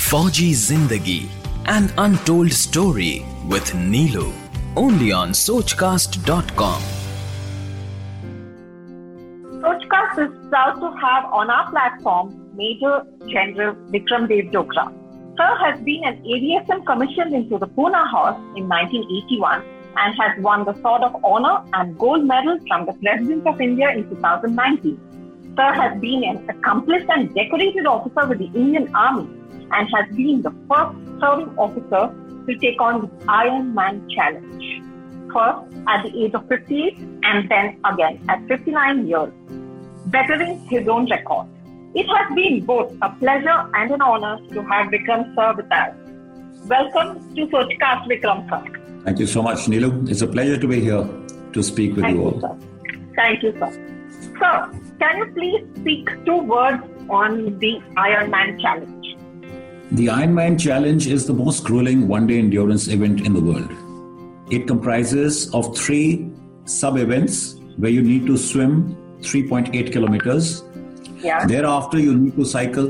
Fauji Zindagi, an untold story with Neelu, only on Sochcast.com. Sochcast is proud to have on our platform Major General Vikram Dev Dogra. Sir has been an AVSM commissioned into the Pune Horse in 1981 and has won the Sword of Honor and gold medal from the President of India in 2019. Sir has been an accomplished and decorated officer with the Indian Army and has been the first serving officer to take on the Iron Man challenge. First at the age of 58 and then again at 59 years, bettering his own record. It has been both a pleasure and an honor to have Vikram sir with us. Welcome to Sochcast, Vikram sir. Thank you so much, Neelu. It's a pleasure to be here to speak with you all. Sir. Thank you, sir. Sir, can you please speak 2 words on the Ironman Challenge? The Ironman Challenge is the most grueling one-day endurance event in the world. It comprises of 3 sub-events where you need to swim 3.8 kilometers. Yeah. Thereafter, you need to cycle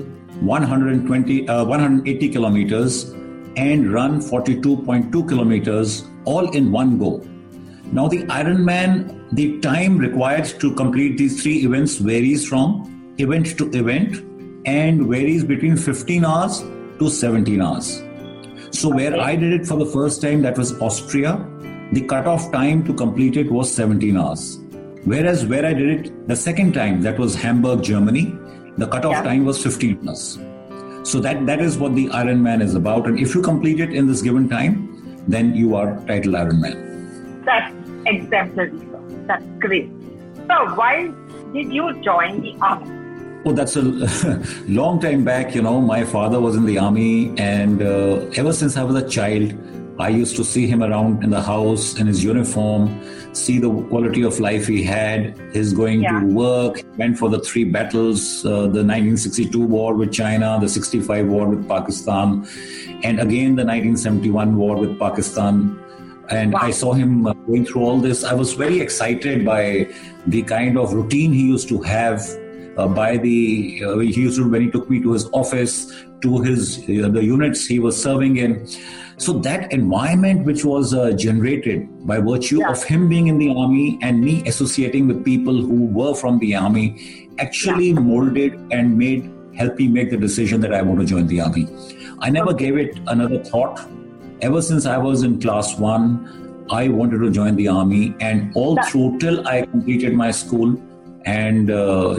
180 kilometers and run 42.2 kilometers all in one go. Now, the Ironman, the time required to complete these 3 events varies from event to event and varies between 15 hours to 17 hours. So where I did it for the first time, that was Austria, the cutoff time to complete it was 17 hours. Whereas where I did it the second time, that was Hamburg, Germany, the cutoff time was 15 hours. So that is what the Ironman is about. And if you complete it in this given time, then you are titled Ironman. That's exemplary, sir. That's great. So why did you join the army? Oh, that's a long time back. My father was in the army, and ever since I was a child, I used to see him around in the house in his uniform, see the quality of life he had, his going to work, went for the 3 battles, the 1962 war with China, the 65 war with Pakistan, and again the 1971 war with Pakistan. And I saw him going through all this. I was very excited by the kind of routine he used to have. When he took me to his office, to the units he was serving in. So that environment which was generated by virtue of him being in the army and me associating with people who were from the army actually molded and helped me make the decision that I want to join the army. I never gave it another thought. Ever since I was in class 1, I wanted to join the army, and all through till I completed my school. And,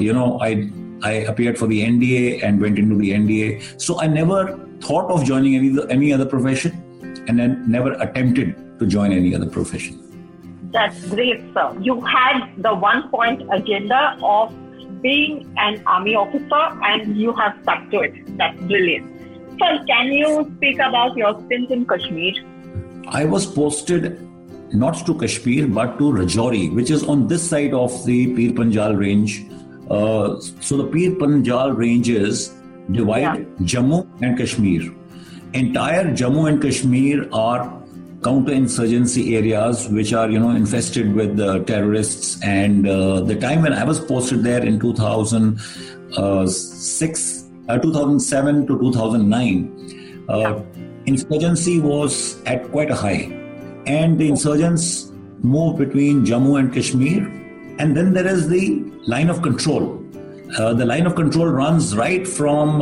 I appeared for the NDA and went into the NDA. So I never thought of joining any other profession, and then never attempted to join any other profession. That's great, sir. You had the 1-point agenda of being an army officer and you have stuck to it. That's brilliant. Sir, can you speak about your stint in Kashmir? I was posted not to Kashmir, but to Rajouri, which is on this side of the Pir Panjal range. So the Pir Panjal ranges divide Jammu and Kashmir. Entire Jammu and Kashmir are counter-insurgency areas which are, infested with terrorists. And the time when I was posted there in 2007 to 2009, insurgency was at quite a high. And the insurgents move between Jammu and Kashmir. And then there is the line of control. The line of control runs right from,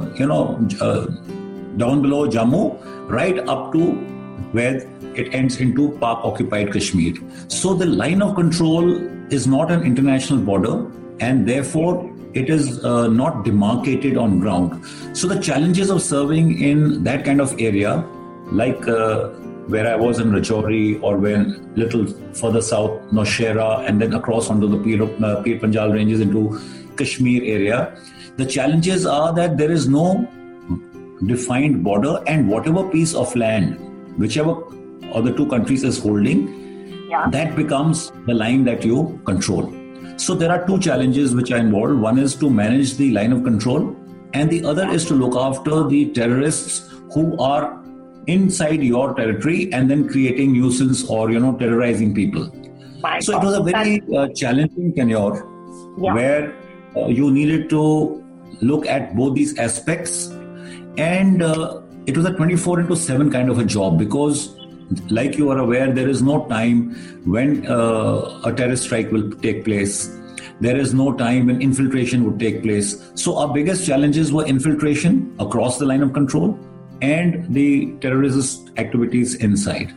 down below Jammu, right up to where it ends into Pak-occupied Kashmir. So the line of control is not an international border, and therefore it is not demarcated on ground. So the challenges of serving in that kind of area, like where I was in Rajouri, or when little further south, Naushera, and then across onto the Pir Panjal ranges into Kashmir area, the challenges are that there is no defined border, and whatever piece of land, whichever of the 2 countries is holding, that becomes the line that you control. So there are 2 challenges which are involved. One is to manage the line of control, and the other is to look after the terrorists who are inside your territory and then creating nuisance or, terrorizing people. So it was a very challenging tenure where you needed to look at both these aspects And it was a 24/7 kind of a job because, like you are aware, there is no time when a terrorist strike will take place. There is no time when infiltration would take place. So our biggest challenges were infiltration across the line of control and the terrorist activities inside.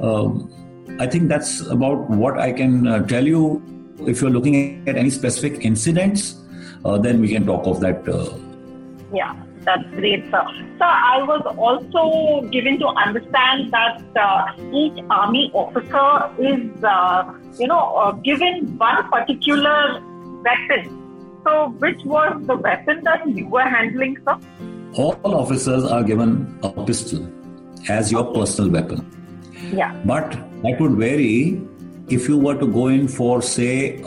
I think that's about what I can tell you. If you're looking at any specific incidents, then we can talk of that. Yeah, that's great, sir. So I was also given to understand that each army officer is, given one particular weapon. So which was the weapon that you were handling, sir? All officers are given a pistol as your personal weapon. Yeah. But that would vary if you were to go in for, say,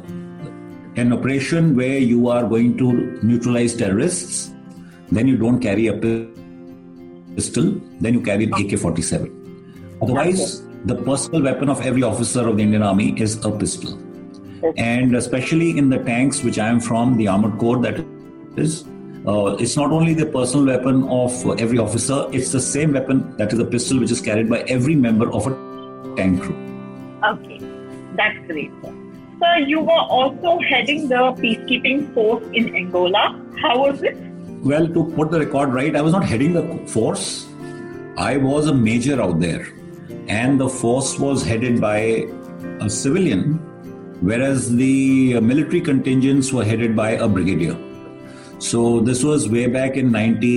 an operation where you are going to neutralize terrorists, then you don't carry a pistol, then you carry an AK-47. Otherwise, the personal weapon of every officer of the Indian Army is a pistol. And especially in the tanks, which I am from, the Armored Corps, that is, it's not only the personal weapon of every officer, it's the same weapon, that is a pistol, which is carried by every member of a tank crew. Okay, that's great, sir. Sir, you were also heading the peacekeeping force in Angola. How was it? Well, to put the record right, I was not heading the force. I was a major out there. And the force was headed by a civilian, whereas the military contingents were headed by a brigadier. So this was way back in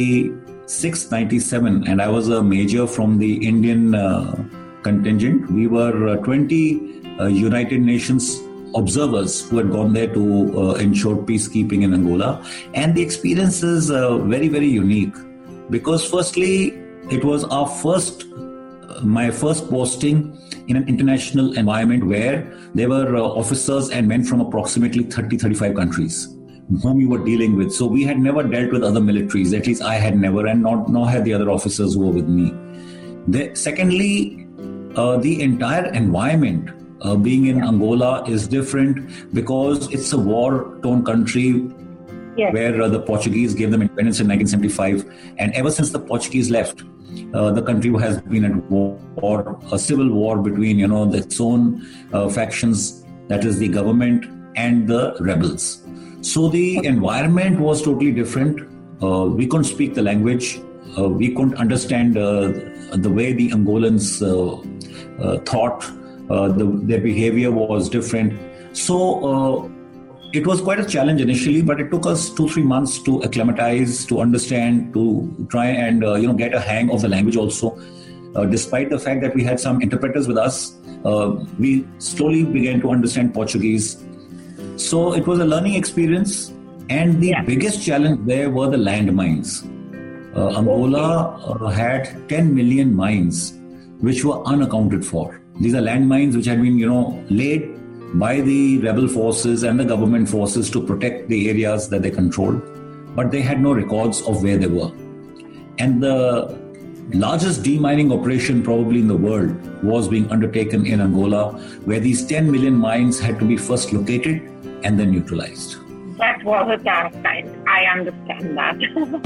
96, 97, and I was a major from the Indian contingent. We were 20 United Nations observers who had gone there to ensure peacekeeping in Angola. And the experience is very, very unique because firstly, it was my first posting in an international environment where there were officers and men from approximately 30-35 countries whom we were dealing with. So we had never dealt with other militaries, at least I had never, and nor had the other officers who were with me. Secondly, the entire environment being in Angola is different because it's a war-torn country where the Portuguese gave them independence in 1975. And ever since the Portuguese left, the country has been at war, a civil war between, its own factions, that is the government and the rebels. So the environment was totally different. We couldn't speak the language. We couldn't understand the way the Angolans thought. Their behavior was different. So it was quite a challenge initially, but it took us 2-3 months to acclimatize, to understand, to try and get a hang of the language also. Despite the fact that we had some interpreters with us, we slowly began to understand Portuguese. So it was a learning experience, and the biggest challenge there were the landmines. Angola had 10 million mines, which were unaccounted for. These are landmines which had been, laid by the rebel forces and the government forces to protect the areas that they controlled, but they had no records of where they were. And the largest demining operation probably in the world was being undertaken in Angola, where these 10 million mines had to be first located and then neutralized. That was a tough time. I understand that.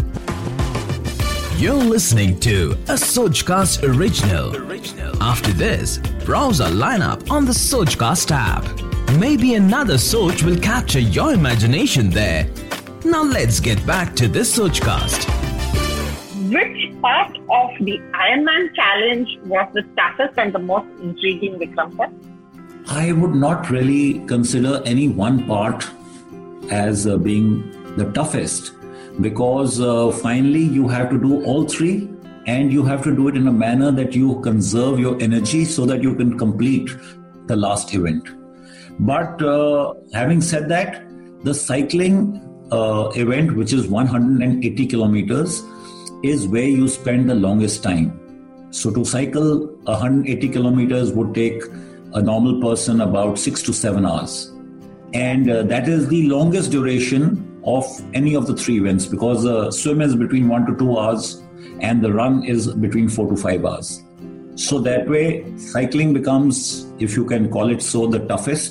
You're listening to a Sojcast original. After this, browse our lineup on the Sojcast app. Maybe another Soj will capture your imagination there. Now let's get back to this Sojcast. Which part of the Ironman challenge was the toughest and the most intriguing, Vikram sir? I would not really consider any one part as being the toughest, because finally you have to do all three, and you have to do it in a manner that you conserve your energy so that you can complete the last event. But having said that, the cycling event, which is 180 kilometers, is where you spend the longest time. So to cycle 180 kilometers would take a normal person about 6 to 7 hours. And that is the longest duration of any of the three events, because the swim is between 1 to 2 hours and the run is between 4 to 5 hours. So that way, cycling becomes, if you can call it so, the toughest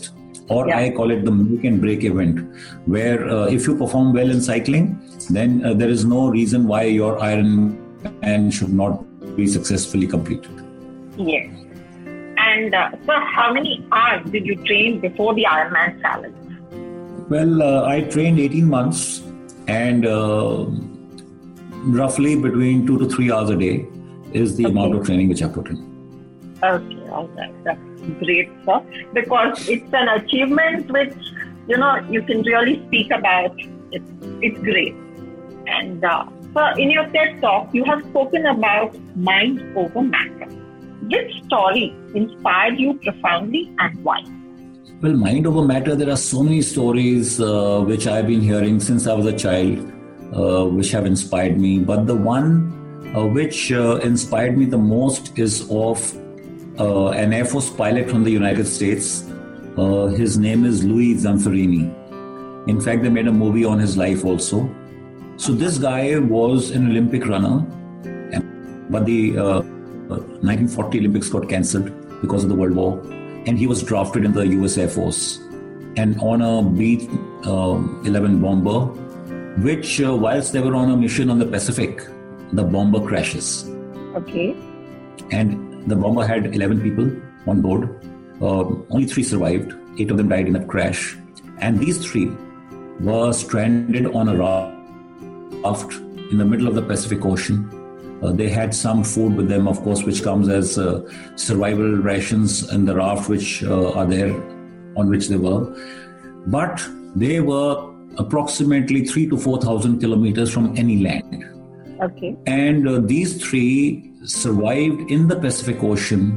or I call it the make and break event, where if you perform well in cycling, then there is no reason why your Ironman should not be successfully completed. Yes. And so how many hours did you train before the Ironman challenge? Well, I trained 18 months and roughly between 2 to 3 hours a day is the amount of training which I put in. Okay, all right. That's great, sir. Because it's an achievement which, you can really speak about. It's great. And sir, in your TED Talk, you have spoken about mind over matter. Which story inspired you profoundly and why? Well, mind over matter, there are so many stories which I've been hearing since I was a child, which have inspired me. But the one which inspired me the most is of an Air Force pilot from the United States. His name is Louis Zamperini. In fact, they made a movie on his life also. So this guy was an Olympic runner, but the 1940 Olympics got cancelled because of the World War, and he was drafted in the US Air Force. And on a B-11 bomber, which whilst they were on a mission on the Pacific, the bomber crashes. Okay. And the bomber had 11 people on board. Only 3 survived. 8 of them died in that crash. And these 3 were stranded on a raft in the middle of the Pacific Ocean. They had some food with them, of course, which comes as survival rations in the raft, which are there on which they were. But they were approximately 3,000 to 4,000 kilometers from any land. Okay. And these 3 survived in the Pacific Ocean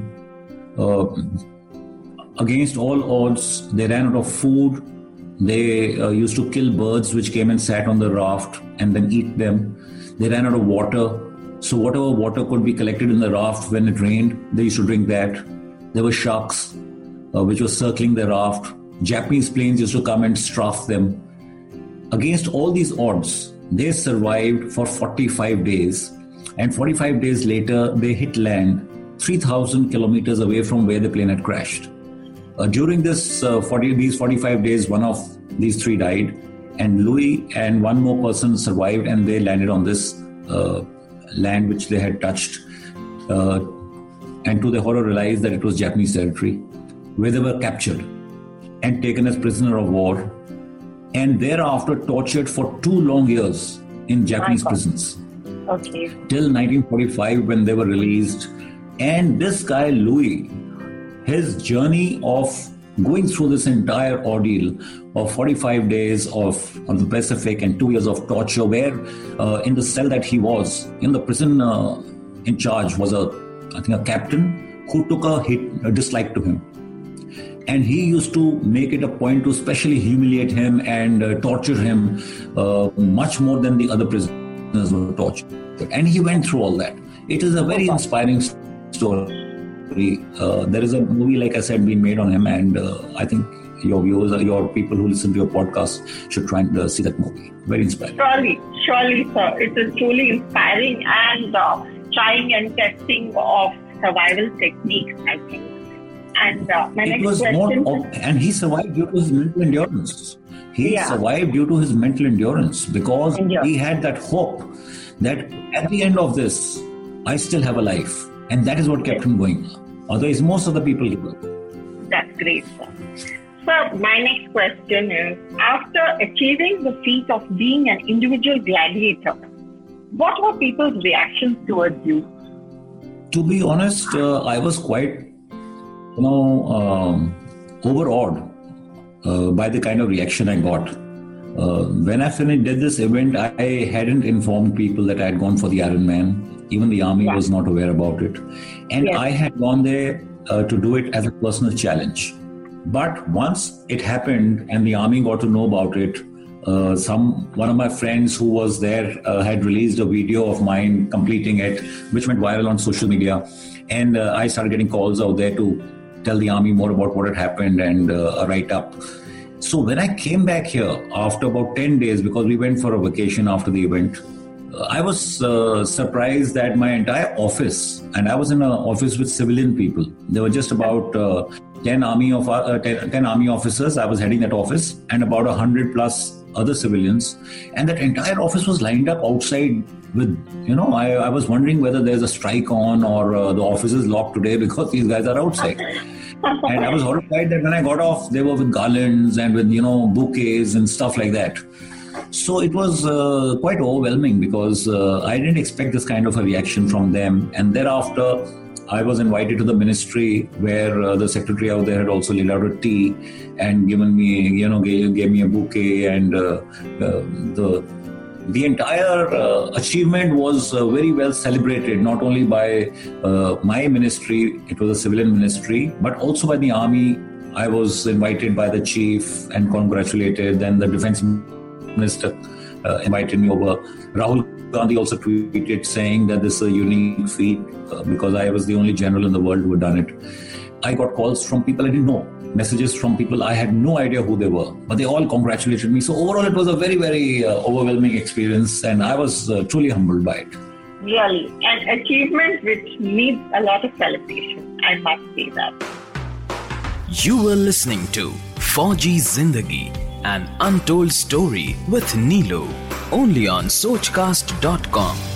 against all odds. They ran out of food. They used to kill birds which came and sat on the raft and then eat them. They ran out of water. So whatever water could be collected in the raft when it rained, they used to drink that. There were sharks which were circling the raft. Japanese planes used to come and strafe them. Against all these odds, they survived for 45 days. And 45 days later, they hit land 3,000 kilometers away from where the plane had crashed. During these 45 days, one of these 3 died. And Louis and one more person survived, and they landed on this land which they had touched. And to their horror, realized that it was Japanese territory, where they were captured and taken as prisoner of war. And thereafter tortured for 2 long years in Japanese prisons. Okay. Till 1945 when they were released. And this guy, Louis, his journey of going through this entire ordeal of 45 days on the Pacific and 2 years of torture, where in the cell that he was, in the prison in charge was a captain who took a dislike to him. And he used to make it a point to specially humiliate him and torture him much more than the other prisoners were tortured. And he went through all that. It is a very inspiring story. There is a movie, like I said, being made on him, and I think your viewers, your people who listen to your podcast should try and see that movie. Very inspiring. Surely, sir. It is truly inspiring and trying and testing of survival techniques, I think. And my next question... And he survived due to his mental endurance. He survived due to his mental endurance because he had that hope that at the end of this, I still have a life. And that is what kept him going. Otherwise, most of the people give up. That's great, sir. Sir, my next question is, after achieving the feat of being an individual gladiator, what were people's reactions towards you? To be honest, I was quite, overawed by the kind of reaction I got. When I did this event, I hadn't informed people that I had gone for the Ironman. Even the army was not aware about it. And I had gone there to do it as a personal challenge. But once it happened and the army got to know about it, one of my friends who was there had released a video of mine completing it, which went viral on social media. And I started getting calls out there to tell the army more about what had happened and a write-up. So when I came back here after about 10 days, because we went for a vacation after the event, I was surprised that my entire office, and I was in an office with civilian people. There were just about 10 army officers. I was heading that office, and about 100 plus other civilians. And that entire office was lined up outside with, I was wondering whether there's a strike on or the office is locked today because these guys are outside. And I was horrified that when I got off, they were with garlands and with, bouquets and stuff like that. So it was quite overwhelming because I didn't expect this kind of a reaction from them. And thereafter, I was invited to the ministry where the secretary out there had also laid out a tea and given me, gave me a bouquet, and the entire achievement was very well celebrated, not only by my ministry, it was a civilian ministry, but also by the army. I was invited by the chief and congratulated. Then the defense minister invited me over. Rahul Gandhi also tweeted saying that this is a unique feat because I was the only general in the world who had done it. I got calls from people I didn't know, messages from people I had no idea who they were, but they all congratulated me. So overall, it was a very, very overwhelming experience, and I was truly humbled by it. Really, an achievement which needs a lot of celebration, I must say that. You were listening to Fauji Zindagi, an untold story with Neelo, only on Sochcast.com.